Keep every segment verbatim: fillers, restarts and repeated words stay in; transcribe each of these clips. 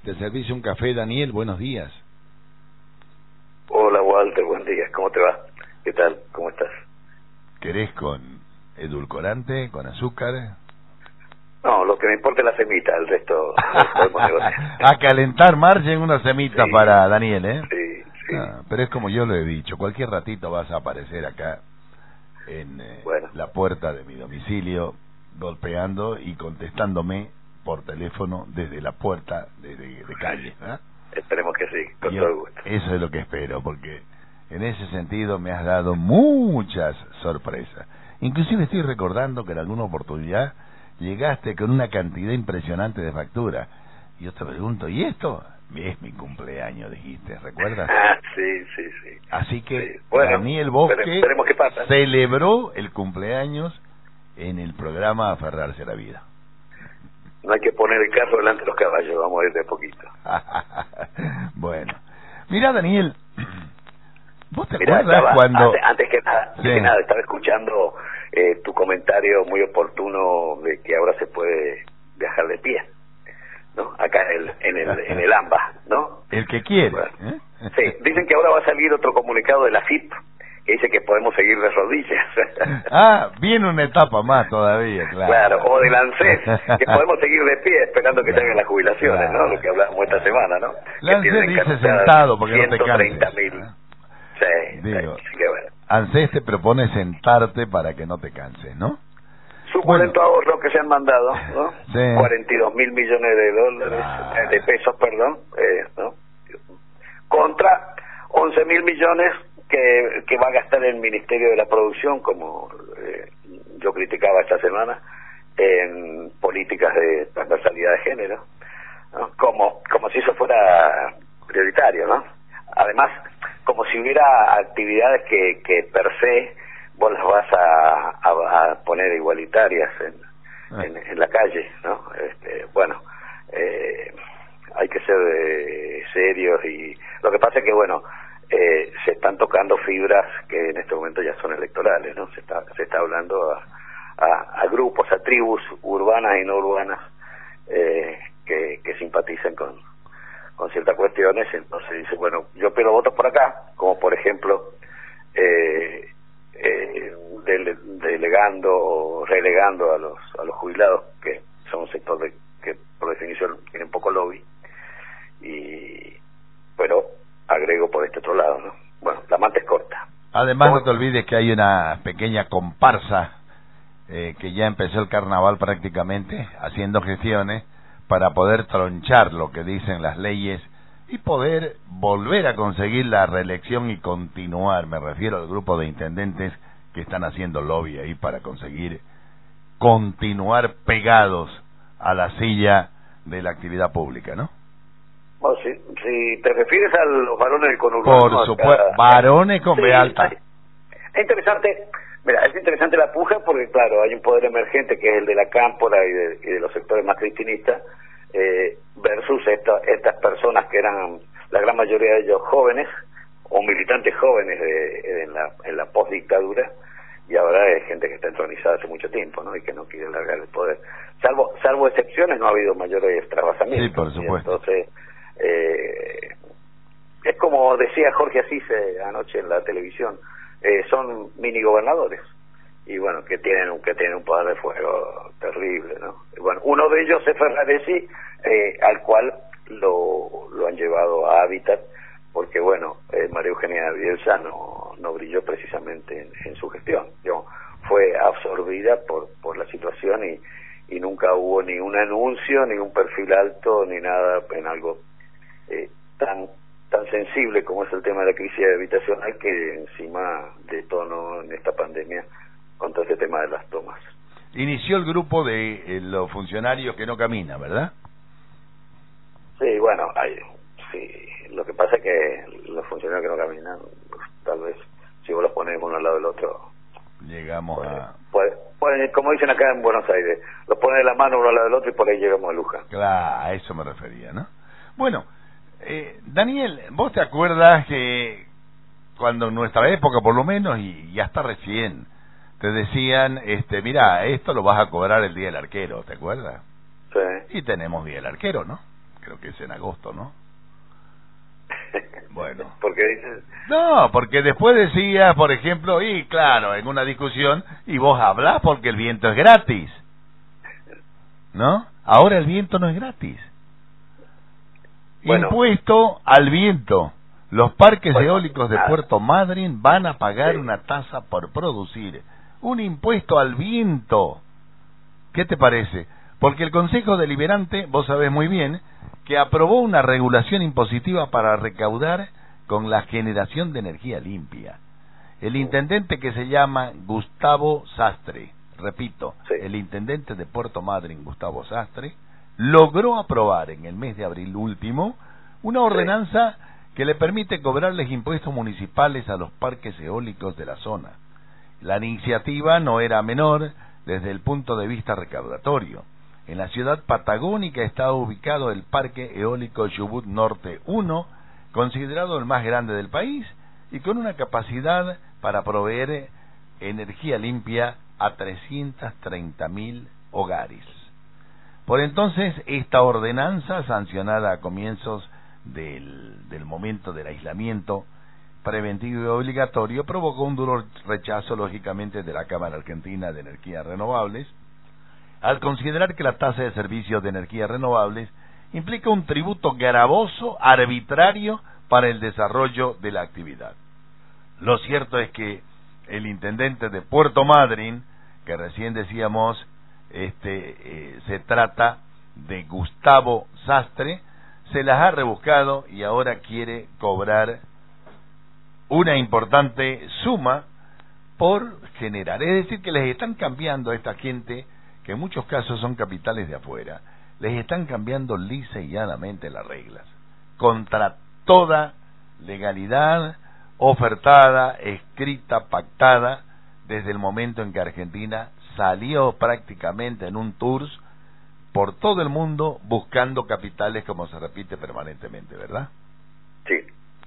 Te servís un café, Daniel, buenos días. Hola, Walter, buen día, ¿cómo te va? ¿Qué tal? ¿Cómo estás? ¿Querés con edulcorante, con azúcar? No, lo que me importa es la semita, el resto lo podemos negociar. A calentar margen una semita Sí, para Daniel, ¿eh? Sí, sí. Ah, pero es como yo lo he dicho, cualquier ratito vas a aparecer acá en eh, Bueno. la puerta de mi domicilio, golpeando y contestándome por teléfono desde la puerta de, de, de calle, ¿eh? Esperemos que sí, con Yo, todo el gusto. eso es lo que espero, porque en ese sentido me has dado muchas sorpresas. Inclusive estoy recordando que en alguna oportunidad llegaste con una cantidad impresionante de factura. Y yo te pregunto, ¿y esto? Es mi cumpleaños, dijiste, ¿recuerdas? Ah, sí, sí, sí. Así que Sí. Bueno, Daniel Bosque espere- esperemos qué pasa. celebró el cumpleaños en el programa Aferrarse a la Vida. No hay que poner el carro delante de los caballos, vamos a ir de a poquito. Bueno, mira, Daniel, ¿vos te Mirá, acuerdas estaba, cuando... antes, antes que nada, antes Sí. que nada, estaba escuchando eh, tu comentario muy oportuno de que ahora se puede viajar de pie, ¿no? Acá en el, en el, en el AMBA, ¿no? El que quiere. Bueno, ¿eh? sí, dicen que ahora va a salir otro comunicado de la F I P que dice que podemos seguir de rodillas. Ah, viene una etapa más todavía, claro. Claro, o del ANSES, que podemos seguir de pie esperando que Claro, salgan las jubilaciones, claro, ¿no? Lo que hablábamos esta semana, ¿no? La Que ANSES tienen dice encartadas sentado porque no te ciento treinta canses. mil. ¿eh? Sí, Digo, sí, así que bueno. ANSES te propone sentarte para que no te canses, ¿no? Suculento Bueno. ahorro que se han mandado, ¿no? Sí. cuarenta y dos mil millones de dólares, Ah. eh, de pesos, perdón, eh, ¿no? Contra once mil millones que, que va a gastar el Ministerio de la Producción, como eh, yo criticaba esta semana, en políticas de transversalidad de género, ¿no? Como, como si eso fuera prioritario, ¿no? Además, como si hubiera actividades que, que per se vos las vas a, a, a poner igualitarias en, en, en la calle, ¿no? Este, bueno, eh, hay que ser eh, serios, y lo que pasa es que, bueno, eh, se están tocando fibras que en este momento ya son electorales, ¿no? Se está, se está hablando a, a, a grupos, a tribus urbanas y no urbanas eh, que, que simpatizan con, con ciertas cuestiones. Entonces dice, bueno, yo pido votos por acá, como por ejemplo eh, eh, dele, delegando o relegando a los a los jubilados, que son un sector de, que por definición tiene poco lobby, y pero agrego por este otro lado, ¿no? Bueno, la manta es corta. Además, no te olvides que hay una pequeña comparsa eh, que ya empezó el carnaval prácticamente, haciendo gestiones para poder tronchar lo que dicen las leyes y poder volver a conseguir la reelección y continuar. Me refiero al grupo de intendentes que están haciendo lobby ahí para conseguir continuar pegados a la silla de la actividad pública, ¿no? Bueno, si, si te refieres a los varones del conurbano... Por supuesto, varones con sí, B alta. sí. Es interesante, mira, es interesante la puja porque, claro, hay un poder emergente que es el de la cámpora y de, y de los sectores más cristinistas, eh, versus esta, estas personas que eran, la gran mayoría de ellos jóvenes, o militantes jóvenes de, de, en la, en la postdictadura, y ahora es gente que está entronizada hace mucho tiempo, ¿no? Y que no quiere largar el poder. Salvo salvo excepciones, no ha habido mayores trasvasamientos. Sí, por supuesto. Entonces, eh, es como decía Jorge Asís eh, anoche en la televisión, eh, son mini gobernadores, y bueno, que tienen un que tienen un poder de fuego terrible, ¿no? Y bueno, uno de ellos es Ferraresi, eh, al cual lo, lo han llevado a Hábitat, porque bueno, eh, María Eugenia Bielsa no, no brilló precisamente en, en su gestión, digamos, fue absorbida por, por la situación, y, y nunca hubo ni un anuncio, ni un perfil alto, ni nada en algo eh, tan tan sensible como es el tema de la crisis habitacional, que encima detonó en esta pandemia con todo este tema de las tomas. Inició el grupo de eh, los funcionarios que no caminan, ¿verdad? Sí, bueno, hay, sí, lo que pasa es que los funcionarios que no caminan, pues, tal vez si vos los pones uno al lado del otro, llegamos puede, a... puede, puede, como dicen acá en Buenos Aires, los pones de la mano uno al lado del otro y por ahí llegamos a Luján. Claro, a eso me refería, ¿no? Bueno, eh, Daniel, ¿vos te acuerdas que cuando en nuestra época, por lo menos, y, y hasta recién, te decían, este, mira, esto lo vas a cobrar el día del arquero, ¿te acuerdas? Sí. Y tenemos día del arquero, ¿no? creo que es en agosto, ¿no? Bueno. ¿Por qué dices? No, porque después decías, por ejemplo, y claro, en una discusión, y vos hablás porque el viento es gratis, ¿no? Ahora el viento no es gratis. Bueno, impuesto al viento. Los parques bueno, eólicos de nada. Puerto Madryn van a pagar sí. una tasa por producir. Un impuesto al viento. ¿Qué te parece? Porque el Consejo Deliberante, vos sabés muy bien, que aprobó una regulación impositiva para recaudar con la generación de energía limpia. El intendente, que se llama Gustavo Sastre, repito, sí. el intendente de Puerto Madryn, Gustavo Sastre, logró aprobar en el mes de abril último una ordenanza sí. que le permite cobrarles impuestos municipales a los parques eólicos de la zona. La iniciativa no era menor desde el punto de vista recaudatorio. En la ciudad patagónica está ubicado el Parque Eólico Chubut Norte uno, considerado el más grande del país y con una capacidad para proveer energía limpia a trescientos treinta mil hogares. Por entonces, esta ordenanza, sancionada a comienzos del, del momento del aislamiento preventivo y obligatorio, provocó un duro rechazo, lógicamente, de la Cámara Argentina de Energías Renovables, al considerar que la tasa de servicios de energías renovables implica un tributo gravoso, arbitrario, para el desarrollo de la actividad. Lo cierto es que el intendente de Puerto Madryn, que recién decíamos, este eh, se trata de Gustavo Sastre, se las ha rebuscado y ahora quiere cobrar una importante suma por generar. Es decir, que les están cambiando a esta gente, que en muchos casos son capitales de afuera, les están cambiando lisa y llanamente las reglas, contra toda legalidad, ofertada, escrita, pactada, desde el momento en que Argentina salió prácticamente en un tour por todo el mundo buscando capitales, como se repite permanentemente, ¿verdad? Sí.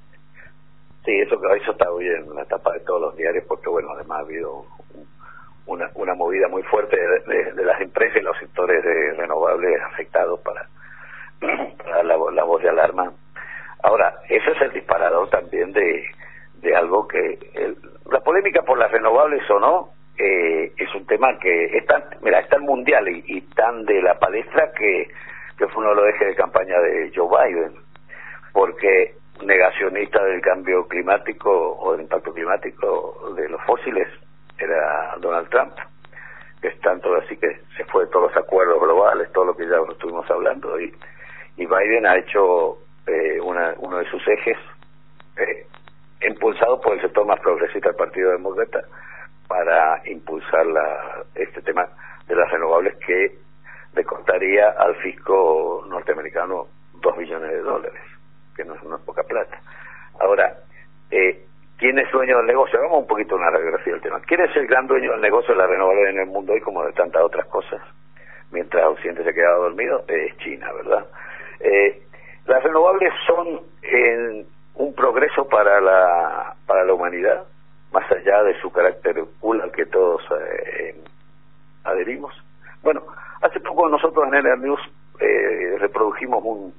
Sí, eso, eso está hoy en la tapa de todos los diarios, porque bueno, además ha habido una, una movida muy fuerte de, de, de las empresas y los sectores de renovables afectados para, para dar la, la voz de alarma. Ahora, eso es el disparador también de, de algo que... El, la polémica por las renovables o no, eh, es un tema que es tan, mira, es tan mundial y, y tan de la palestra que, que fue uno de los ejes de campaña de Joe Biden, porque negacionista del cambio climático o del impacto climático de los fósiles era Donald Trump, que es tanto así que se fue de todos los acuerdos globales, todo lo que ya estuvimos hablando, y, y Biden ha hecho eh, una, uno de sus ejes eh, impulsado por el sector más progresista del Partido Demócrata para impulsar la, este tema de las renovables, que le costaría al fisco norteamericano dos billones de dólares, que no es, no es poca plata. Ahora, eh, ¿quién es dueño del negocio? Hagamos un poquito una radiografía del tema. ¿Quién es el gran dueño del negocio de las renovables en el mundo hoy, como de tantas otras cosas? Mientras Occidente se quedaba dormido, es China, ¿verdad? Eh, las renovables son eh, un progreso para la para la humanidad, más allá de su carácter cool al que todos eh, adherimos. Bueno, hace poco nosotros en el News eh, reprodujimos un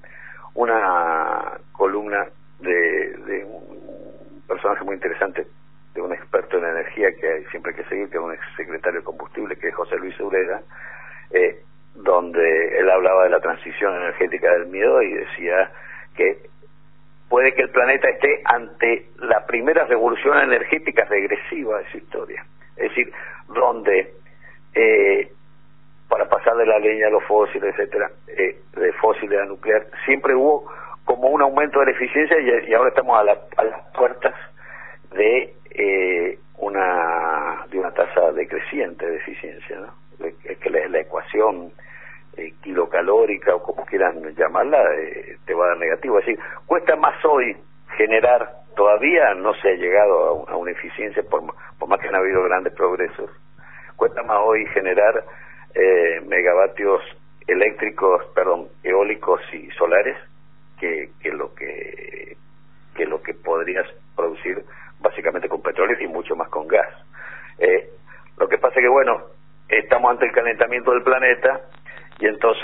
una columna de, de un personaje muy interesante, de un experto en energía que siempre hay que seguir, que es un ex secretario de combustible, que es José Luis Ureda, eh, donde él hablaba de la transición energética del miedo y decía que puede que el planeta esté ante la primera revolución energética regresiva de su historia, es decir, donde eh, para pasar de la leña a los fósiles, etcétera, eh, de fósiles a nuclear, siempre hubo como un aumento de la eficiencia, y, y ahora estamos a, la, a las puertas de eh, una de una tasa decreciente de eficiencia, ¿no? Es que la, la ecuación eh, kilocalórica, o como quieran llamarla, eh, te va a dar negativo. Es decir, cuesta más hoy generar, todavía no se ha llegado a, un, a una eficiencia, por, por más que han habido grandes progresos, cuesta más hoy generar Eh, megavatios eléctricos, perdón, eólicos y solares que, que lo que que lo que podrías producir básicamente con petróleo y mucho más con gas. Eh, lo que pasa es que bueno, estamos ante el calentamiento del planeta y entonces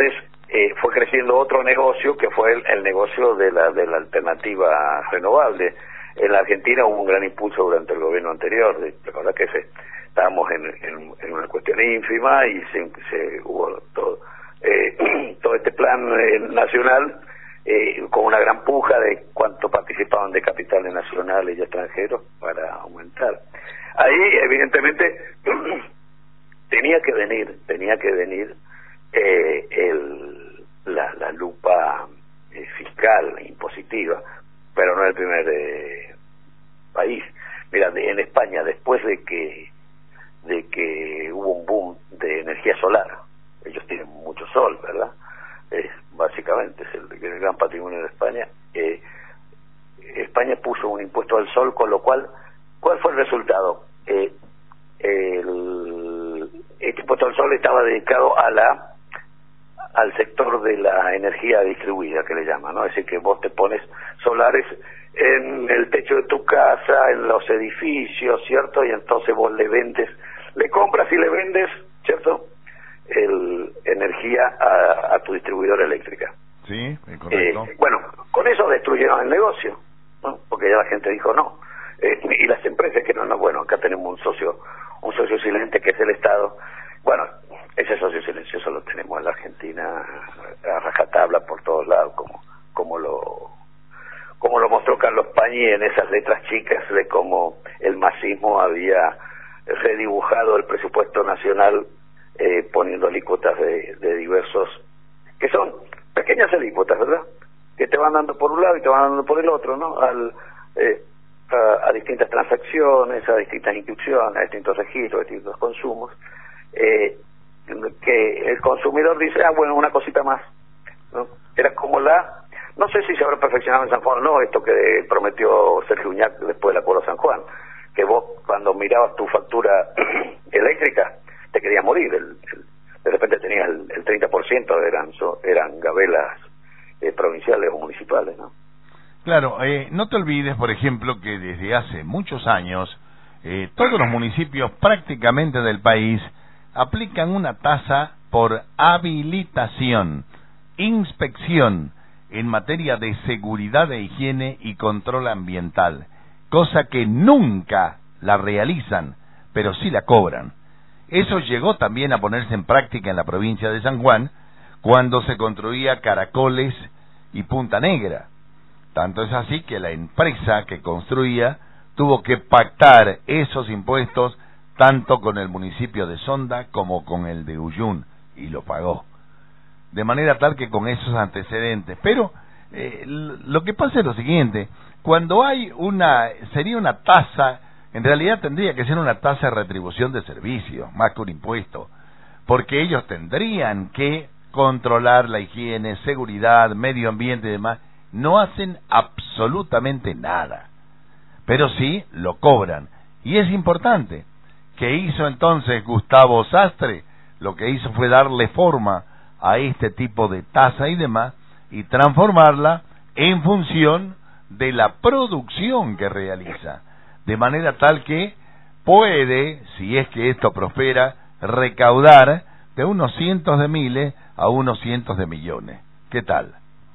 eh, fue creciendo otro negocio que fue el, el negocio de la de la alternativa renovable. En la Argentina hubo un gran impulso durante el gobierno anterior. La verdad que se, estábamos en, en, en una cuestión ínfima y se, se hubo todo eh, todo este plan eh, nacional eh, con una gran puja de cuánto participaban de capitales nacionales y extranjeros para aumentar. Ahí evidentemente tenía que venir tenía que venir eh, el, la, la lupa eh, fiscal impositiva, pero no es el primer eh, país. Mira, de, en España, después de que de que hubo un boom de energía solar, ellos tienen mucho sol, ¿verdad? Eh, básicamente es el, el gran patrimonio de España. Eh, España puso un impuesto al sol, con lo cual, ¿cuál fue el resultado? Eh, el, este impuesto al sol estaba dedicado a la al sector de la energía distribuida, que le llaman, ¿no? Es decir, que vos te pones solares en el techo de tu casa, en los edificios, ¿cierto? Y entonces vos le vendes, le compras y le vendes, ¿cierto? El, energía a, a tu distribuidora eléctrica. Sí, correcto. Eh, bueno, con eso destruyeron el negocio, ¿no? Porque ya la gente dijo no. Eh, y las empresas que no, no, bueno, acá tenemos un socio, un socio silente que es el Estado. Bueno, ese socio silencioso lo tenemos en la Argentina a rajatabla por todos lados, como como lo como lo mostró Carlos Pañi en esas letras chicas de cómo el masismo había redibujado el presupuesto nacional eh, poniendo alícuotas de, de diversos, que son pequeñas alícuotas, ¿verdad? Que te van dando por un lado y te van dando por el otro, ¿no? Al, eh, a, a distintas transacciones, a distintas inscripciones, a distintos registros, a distintos consumos. Eh, que el consumidor dice, ah, bueno, una cosita más, ¿no? Era como la, no sé si se habrá perfeccionado en San Juan o no, esto que prometió Sergio Uñac después del acuerdo de San Juan, que vos cuando mirabas tu factura eléctrica te querías morir, el, el, de repente tenías el, el treinta por ciento eran, so, eran gabelas eh, provinciales o municipales, ¿no? Claro, eh, no te olvides, por ejemplo, que desde hace muchos años eh, todos los municipios prácticamente del país aplican una tasa por habilitación, inspección en materia de seguridad e higiene y control ambiental, cosa que nunca la realizan, pero sí la cobran. Eso llegó también a ponerse en práctica en la provincia de San Juan, cuando se construía Caracoles y Punta Negra. Tanto es así que la empresa que construía tuvo que pactar esos impuestos tanto con el municipio de Sonda como con el de Uyún, y lo pagó. De manera tal que con esos antecedentes. Pero eh, lo que pasa es lo siguiente, cuando hay una, sería una tasa, en realidad tendría que ser una tasa de retribución de servicio, más que un impuesto, porque ellos tendrían que controlar la higiene, seguridad, medio ambiente y demás. No hacen absolutamente nada, pero sí lo cobran, y es importante. ¿Qué hizo entonces Gustavo Sastre? Lo que hizo fue darle forma a este tipo de tasa y demás, y transformarla en función de la producción que realiza, de manera tal que puede, si es que esto prospera, recaudar de unos cientos de miles a unos cientos de millones. ¿Qué tal?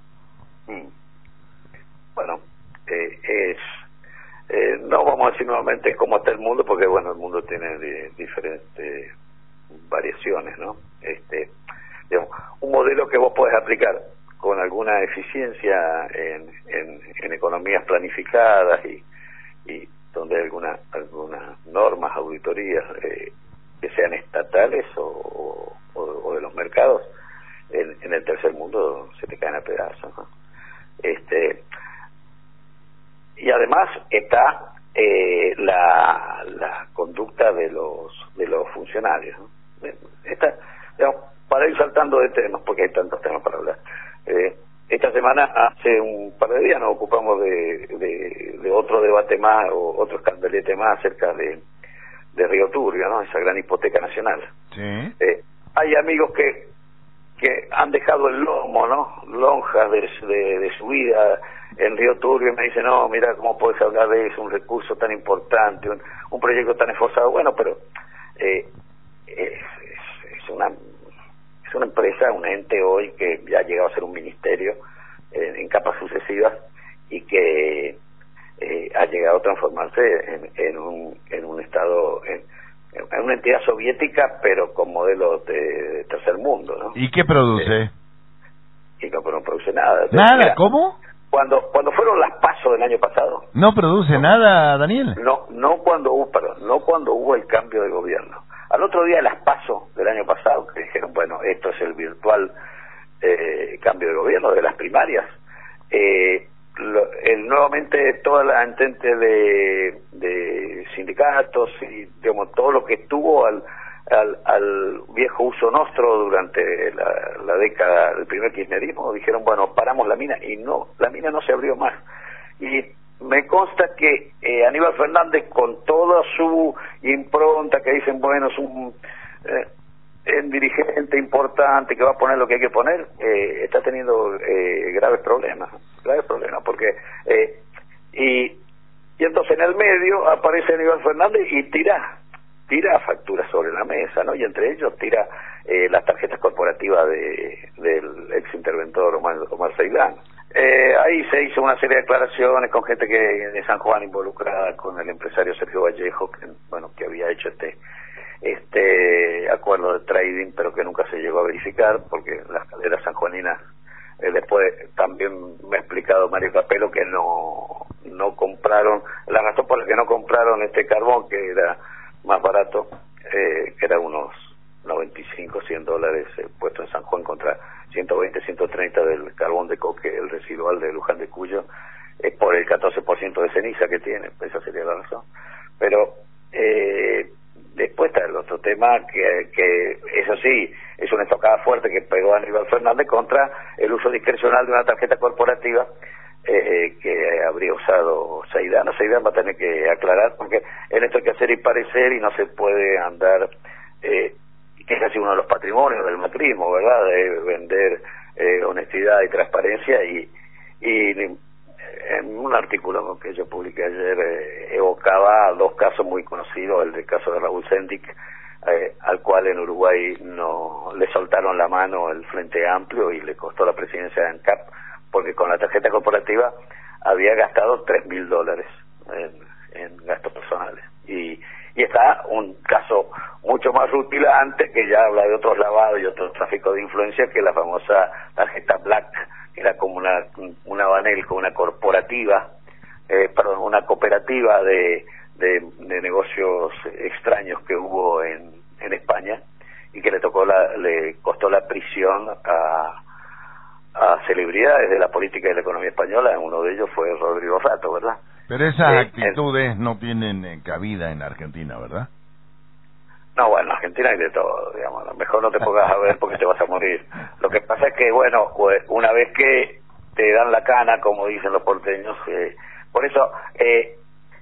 Bueno, eh, es eh, no vamos a decir nuevamente cómo está el mundo, porque bueno, el mundo tiene de, diferentes variaciones, ¿no? Este, digamos, un modelo que vos podés aplicar con alguna eficiencia en, en, en economías planificadas y, y donde hay alguna, algunas normas, auditorías eh, que sean estatales o, o, o de los mercados, en, en el tercer mundo se te caen a pedazos, ¿no? Este, y además está eh, la, la conducta de los de los funcionarios, ¿no? Esta, digamos, para ir saltando de temas, porque hay tantos temas para hablar. Eh, esta semana, hace un par de días, nos ocupamos de, de, de otro debate más, o otro escandalete más acerca de, de Río Turbio, ¿no? Esa gran hipoteca nacional. Sí. Eh, hay amigos que que han dejado el lomo, ¿no? Lonjas de, de, de su vida en Río Turbio, y me dicen, no, mira, ¿cómo puedes hablar de eso? Un recurso tan importante, un, un proyecto tan esforzado. Bueno, pero eh, es, es, es una es es una empresa, un ente hoy que ya ha llegado a ser un ministerio eh, en capas sucesivas y que eh, ha llegado a transformarse en, en un en un estado en, en una entidad soviética, pero con modelos de, de tercer mundo, ¿no? ¿Y qué produce? Eh, y no, no produce nada. ¿Nada? Mira, ¿Cómo? Cuando cuando fueron las PASO del año pasado. ¿No produce no, nada, Daniel? No, no cuando hubo, perdón, no cuando hubo el cambio de gobierno. Al otro día de las PASO del año pasado, que dijeron, bueno, esto es el virtual eh, cambio de gobierno de las primarias, eh, lo, el, nuevamente toda la entente de, de sindicatos y digamos todo lo que estuvo al, al, al viejo uso nostro durante la, la década del primer kirchnerismo, dijeron, bueno, paramos la mina, y no, la mina no se abrió más. Y me consta que eh, Aníbal Fernández, con toda su impronta, que dicen, bueno, es un, eh, un dirigente importante que va a poner lo que hay que poner, eh, está teniendo eh, graves problemas, graves problemas, porque eh, y, y entonces en el medio aparece Aníbal Fernández y tira, tira facturas sobre la mesa, ¿no? Y entre ellos tira eh, las tarjetas corporativas de del ex interventor Omar, Omar Saidán. Eh, ahí se hizo una serie de declaraciones con gente que de San Juan involucrada, con el empresario Sergio Vallejo, que bueno que había hecho este este acuerdo de trading, pero que nunca se llegó a verificar, porque las calderas sanjuaninas, eh, después también me ha explicado Mario Capello que no no compraron, la razón por la que no compraron este carbón, que era más barato, eh, que era unos noventa y cinco, cien dólares eh, puesto en San Juan contra ciento veinte, ciento treinta del carbón de coque, el residual de Luján de Cuyo, es por el catorce por ciento de ceniza que tiene, esa sería la razón. Pero eh, después está el otro tema, que, que eso sí, es una estocada fuerte que pegó a Aníbal Fernández contra el uso discrecional de una tarjeta corporativa eh, que habría usado Saidán. O Saidán va a tener que aclarar, porque en esto hay que hacer y parecer, y no se puede andar... Eh, que es casi uno de los patrimonios del macrismo, ¿verdad?, de vender eh, honestidad y transparencia, y, y en un artículo que yo publiqué ayer eh, evocaba dos casos muy conocidos, el del caso de Raúl Sendic, eh, al cual en Uruguay no le soltaron la mano el Frente Amplio y le costó la presidencia de ANCAP, porque con la tarjeta corporativa había gastado tres mil dólares en, en gastos personales. Y Y está un caso mucho más rutilante, que ya habla de otros lavados y otros tráficos de influencia, que la famosa tarjeta Black, que era como una una Banelco, una corporativa, eh, perdón, una cooperativa de, de de negocios extraños que hubo en en España, y que le tocó la le costó la prisión a a celebridades de la política y la economía española. Uno de ellos fue Rodrigo Rato, ¿verdad? Pero esas eh, actitudes no tienen eh, cabida en Argentina, ¿verdad? No, bueno, en Argentina hay de todo, digamos. A lo mejor no te pongas a ver porque te vas a morir. Lo que pasa es que, bueno, pues, una vez que te dan la cana, como dicen los porteños, eh, por eso, eh,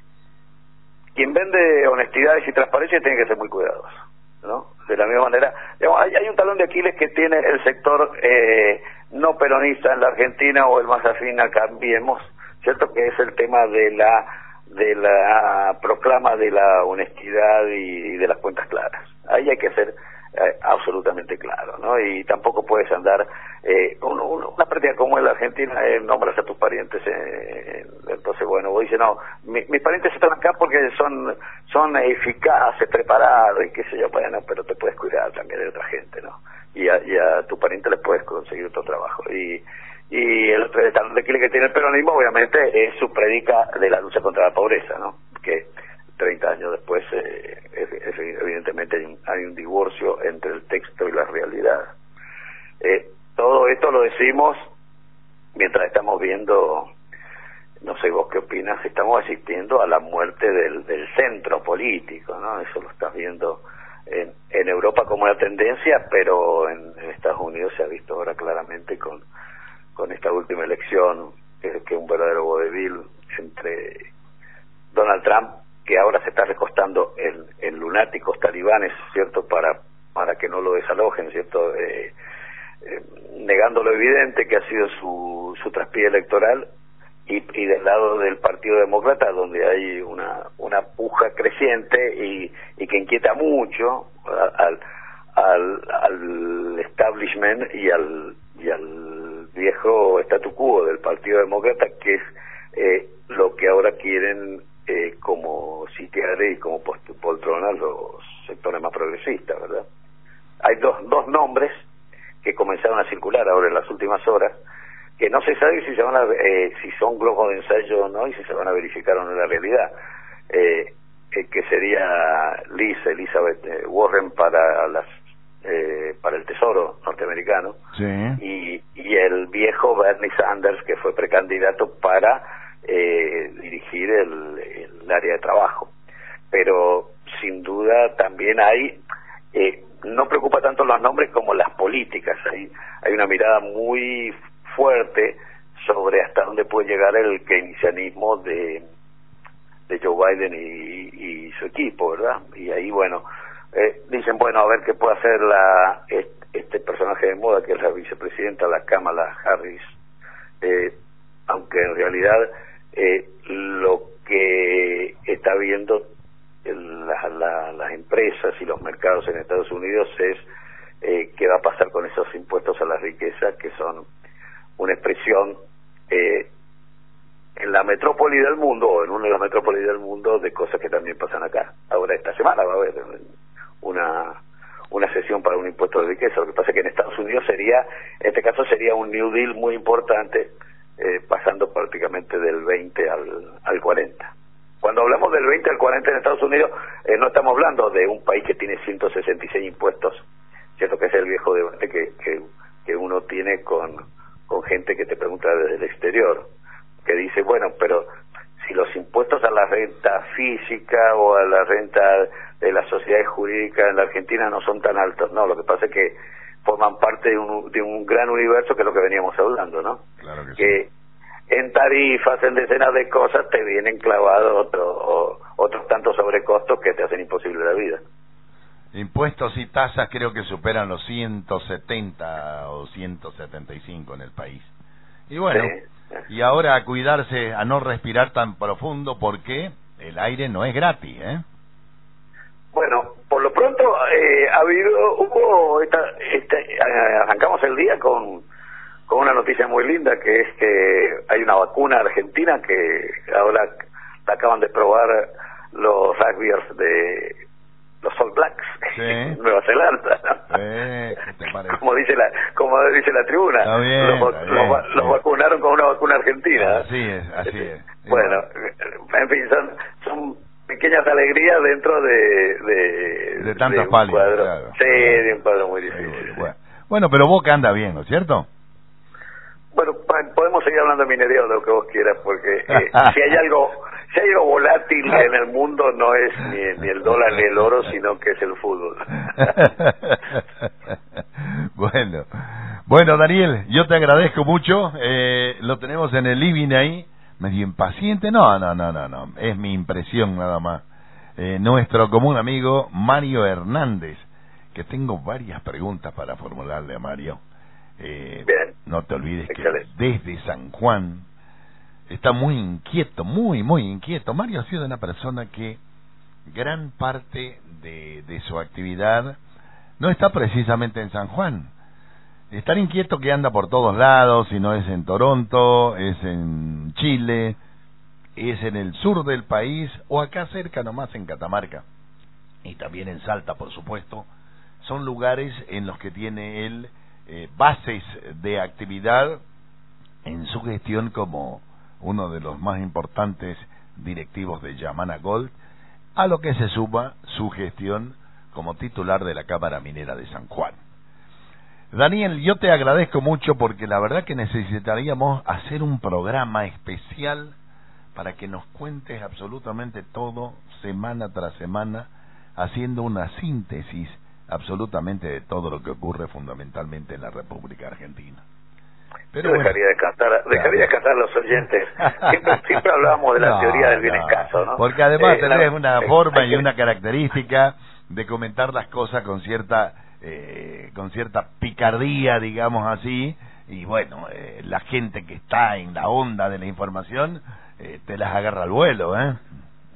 quien vende honestidades y transparencia tiene que ser muy cuidadoso, ¿no? De la misma manera, digamos, hay, hay un talón de Aquiles que tiene el sector eh, no peronista en la Argentina, o el más afín a Cambiemos, ¿cierto?, que es el tema de la de la proclama de la honestidad y de las cuentas claras. Ahí hay que ser eh, absolutamente claro, ¿no? Y tampoco puedes andar eh, uno, uno, una práctica como en la Argentina, eh, nombras a tus parientes, eh, entonces bueno, vos dices, no, mi, mis parientes están acá porque son son eficaces, preparados y qué sé yo, bueno, pero te puedes cuidar también de otra gente, ¿no? Y a, y a tu pariente le puedes conseguir otro trabajo. Y Y el otro talón de Aquiles que tiene el peronismo, obviamente, es su predica de la lucha contra la pobreza, ¿no? Que treinta años después, eh, es, es, evidentemente, hay un, hay un divorcio entre el texto y la realidad. Eh, todo esto lo decimos mientras estamos viendo, no sé vos qué opinas, estamos asistiendo a la muerte del, del centro político, ¿no? Eso lo estás viendo en, en Europa como una tendencia, pero en, en Estados Unidos se ha visto ahora claramente con con esta última elección, que, que es un verdadero vodevil entre Donald Trump, que ahora se está recostando en, en lunáticos talibanes, ¿cierto?, para para que no lo desalojen, ¿cierto?, eh, eh, negando lo evidente que ha sido su, su traspié electoral, y, y del lado del Partido Demócrata, donde hay una una puja creciente y, y que inquieta mucho a, a, al, al establishment y al, y al viejo statu quo del Partido Demócrata, que es eh, lo que ahora quieren eh, como sitiar y como poltronar los sectores más progresistas, ¿verdad? Hay dos, dos nombres que comenzaron a circular ahora en las últimas horas, que no se sabe si se van a, eh, si son globos de ensayo o no, y si se van a verificar o no en la realidad. Eh, eh, que sería Liz Elizabeth eh, Warren para las eh, para el Tesoro norteamericano, sí. y, y el viejo Bernie Sanders, que fue precandidato para eh, dirigir el, el área de trabajo. Pero sin duda también hay, eh, no preocupa tanto los nombres como las políticas. Hay, hay una mirada muy fuerte sobre hasta dónde puede llegar el keynesianismo de de Joe Biden y, y su equipo, ¿verdad? Y ahí, bueno, eh, dicen, bueno, a ver qué puede hacer la este personaje de moda, que es la vicepresidenta, la Kamala Harris, eh, aunque en realidad eh, lo que está viendo la, la, las empresas y los mercados en Estados Unidos es eh, qué va a pasar con esos impuestos a la riqueza, que son una expresión eh, en la metrópoli del mundo, o en una de las metrópolis del mundo, de cosas que también pasan acá. Ahora esta semana va a haber una una sesión para un impuesto de riqueza. Lo que pasa es que en Estados Unidos sería, en este caso sería un New Deal muy importante, eh, pasando prácticamente del veinte al, al cuarenta. Cuando hablamos del veinte al cuarenta en Estados Unidos, eh, no estamos hablando de un país que tiene ciento sesenta y seis impuestos, cierto que es el viejo debate que, que, que uno tiene con, con gente que te pregunta desde el exterior, que dice, bueno, pero si los impuestos a la renta física o a la renta de las sociedades jurídicas en la Argentina no son tan altos, no, lo que pasa es que forman parte de un, de un gran universo, que es lo que veníamos hablando, ¿no? Claro que, que sí. En tarifas, en decenas de cosas, te vienen clavados otro, o, otros tantos sobrecostos que te hacen imposible la vida. Impuestos y tasas creo que superan los ciento setenta o ciento setenta y cinco en el país. Y bueno, sí. Y ahora a cuidarse, a no respirar tan profundo, porque el aire no es gratis, ¿eh? Bueno, por lo pronto eh, ha habido, hubo, esta, esta, arrancamos el día con, con una noticia muy linda, que es que hay una vacuna argentina que ahora la acaban de probar los rugbyers de los All Blacks, sí. En Nueva Zelanda, ¿no? Eh, ¿qué te parece? Como dice la, como dice la tribuna, Está bien, los, está los, bien, los sí. vacunaron con una vacuna argentina. Así es, así es. Bueno, en fin, son, son pequeñas alegrías dentro de de, de tantas de un pálidas, cuadro, claro. sí, de un cuadro muy difícil. Sí, bueno. bueno, pero Boca anda bien, ¿no es cierto? Bueno, podemos seguir hablando de minería o de lo que vos quieras, porque eh, si hay algo si hay algo volátil en el mundo, no es ni, ni el dólar ni el oro, sino que es el fútbol. bueno, bueno, Daniel, yo te agradezco mucho. Eh, lo tenemos en el living ahí, medio impaciente. No, no, no, no, no. Es mi impresión nada más. Eh, nuestro común amigo Mario Hernández, que tengo varias preguntas para formularle a Mario. Eh, Bien. No te olvides Excelente. que desde San Juan está muy inquieto, muy, muy inquieto. Mario ha sido una persona que gran parte de, de su actividad no está precisamente en San Juan. Es tan inquieto que anda por todos lados, si no es en Toronto, es en Chile, es en el sur del país, o acá cerca nomás en Catamarca, y también en Salta, por supuesto. Son lugares en los que tiene él eh, bases de actividad en su gestión como uno de los más importantes directivos de Yamana Gold, a lo que se suma su gestión como titular de la Cámara Minera de San Juan. Daniel, yo te agradezco mucho, porque la verdad que necesitaríamos hacer un programa especial para que nos cuentes absolutamente todo, semana tras semana, haciendo una síntesis absolutamente de todo lo que ocurre fundamentalmente en la República Argentina. Pero Yo dejaría bueno, descansar, dejaría descansar a los oyentes. Siempre, siempre hablábamos de la no, teoría del bien no, escaso, ¿no? Porque además eh, tenés la, una eh, forma y que... una característica de comentar las cosas con cierta eh, con cierta picardía, digamos así, y bueno, eh, la gente que está en la onda de la información eh, te las agarra al vuelo, ¿eh?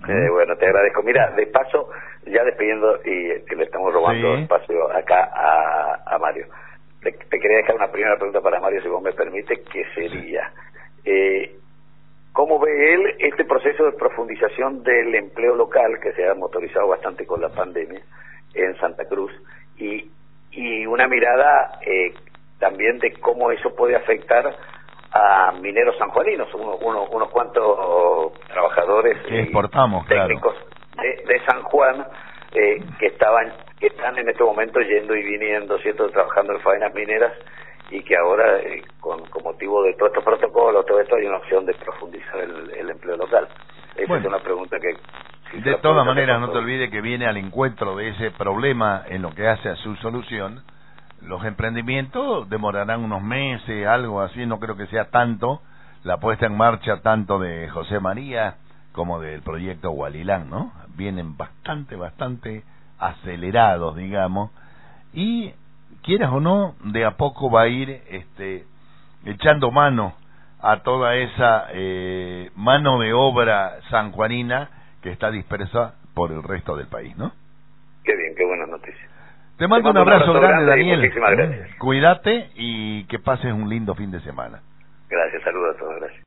Eh, bueno, te agradezco. Mira, de paso, ya despidiendo y que le estamos robando sí. espacio acá a, a Mario. Te, te quería dejar una primera pregunta para Mario, si vos me permites, que sería, eh, ¿cómo ve él este proceso de profundización del empleo local que se ha motorizado bastante con la pandemia en Santa Cruz? Y, y una mirada eh, también de cómo eso puede afectar a mineros sanjuaninos, uno, uno, unos cuantos trabajadores que exportamos, técnicos claro. de, de San Juan eh, que estaban que están en este momento yendo y viniendo, cierto, trabajando en faenas mineras, y que ahora eh, con, con motivo de todos estos protocolos, todo esto, hay una opción de profundizar el, el empleo local. Esa bueno, es una pregunta que si de todas maneras no te olvides que viene al encuentro de ese problema en lo que hace a su solución. Los emprendimientos demorarán unos meses, algo así, no creo que sea tanto la puesta en marcha tanto de José María como del proyecto Hualilán, ¿no? Vienen bastante, bastante acelerados, digamos, y quieras o no, de a poco va a ir este echando mano a toda esa eh, mano de obra sanjuanina que está dispersa por el resto del país, ¿no? Qué bien, qué buena noticia. Te mando, Te mando un abrazo, un abrazo grande, grande, Daniel. Muchísimas gracias. Cuídate y que pases un lindo fin de semana. Gracias, saludos a todos.